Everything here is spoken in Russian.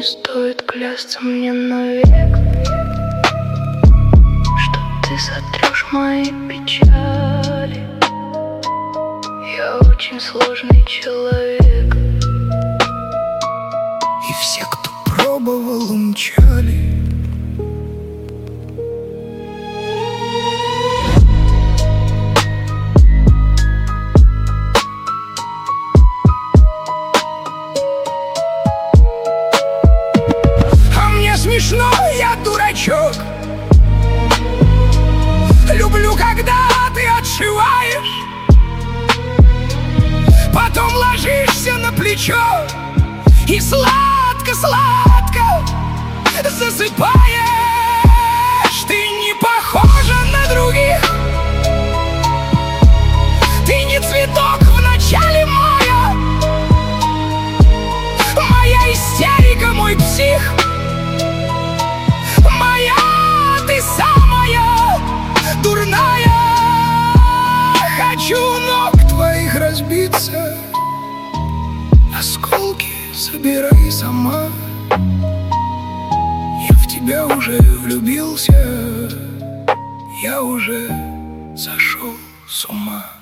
не стоит клясться мне навек, что ты сотрешь мои печали. Я очень сложный человек, и все, кто пробовал, умчали. Смешно, я дурачок. Люблю, когда ты отшиваешь, потом ложишься на плечо и сладко-сладко засыпаешь. Ты не похожа на других, ты не цветок в начале мая. Моя истерика, мой псих, ты самая дурная. Хочу ног твоих разбиться, осколки собирай сама. Я в тебя уже влюбился, я уже сошел с ума.